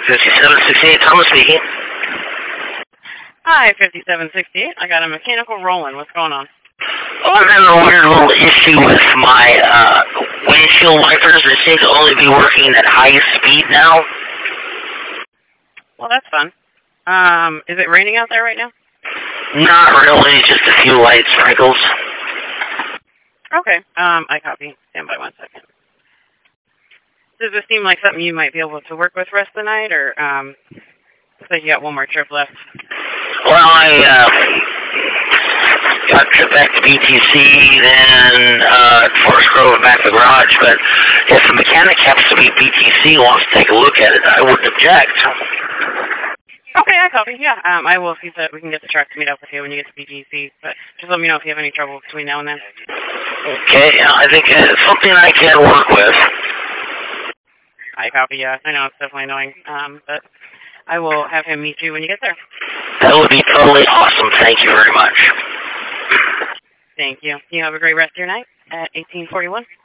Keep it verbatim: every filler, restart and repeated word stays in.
fifty-seven sixty-eight, Thomas speaking. Hi, fifty-seven sixty-eight. I got a mechanical rolling. What's going on? Oh, I'm having a weird little issue with my uh, windshield wipers. They seem to only be working at high speed now. Well, that's fun. Um, is it raining out there right now? Not really, just a few light sprinkles. Okay, um, I copy. Stand by one second. Does this seem like something you might be able to work with the rest of the night, or, um, looks like you got one more trip left? Well, I, uh, got a trip back to B T C, then, uh, Forest Grove back to the garage, but if the mechanic happens to be B T C and wants to take a look at it, I wouldn't object. Okay, I copy. Yeah, um, I will see that we can get the truck to meet up with you when you get to B T C, but just let me know if you have any trouble between now and then. Okay, I think it's something I can work with. I copy, yeah. I know it's definitely annoying, um, but I will have him meet you when you get there. That would be totally awesome. Thank you very much. Thank you. You have a great rest of your night at eighteen forty-one.